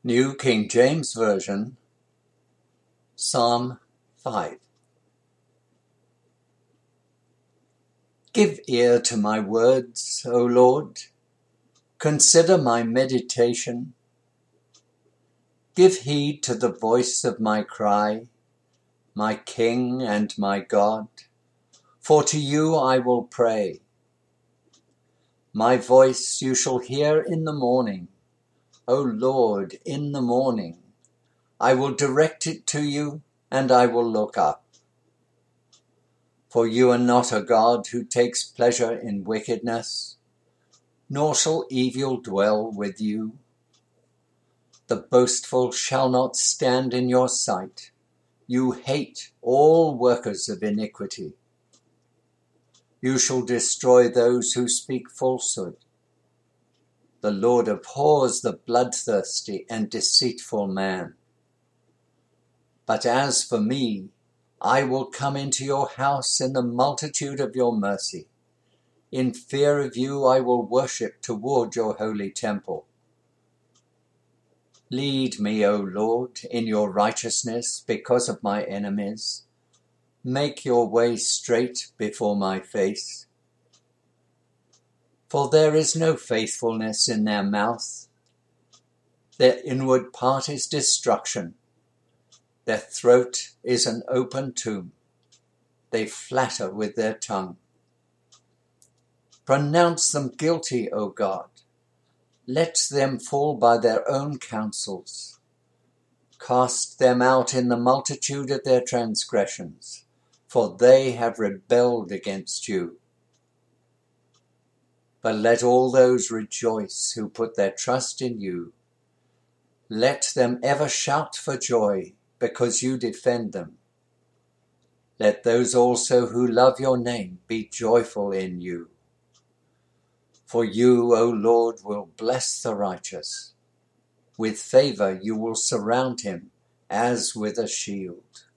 New King James Version, Psalm 5. Give ear to my words, O Lord. Consider my meditation. Give heed to the voice of my cry, my King and my God, for to you I will pray. My voice you shall hear in the morning, O Lord, in the morning. I will direct it to you, and I will look up. For you are not a God who takes pleasure in wickedness, nor shall evil dwell with you. The boastful shall not stand in your sight. You hate all workers of iniquity. You shall destroy those who speak falsehood. The Lord abhors the bloodthirsty and deceitful man. But as for me, I will come into your house in the multitude of your mercy. In fear of you I will worship toward your holy temple. Lead me, O Lord, in your righteousness because of my enemies. Make your way straight before my face. For there is no faithfulness in their mouth. Their inward part is destruction. Their throat is an open tomb. They flatter with their tongue. Pronounce them guilty, O God. Let them fall by their own counsels. Cast them out in the multitude of their transgressions, for they have rebelled against you. But let all those rejoice who put their trust in you. Let them ever shout for joy, because you defend them. Let those also who love your name be joyful in you. For you, O Lord, will bless the righteous. With favor you will surround him as with a shield.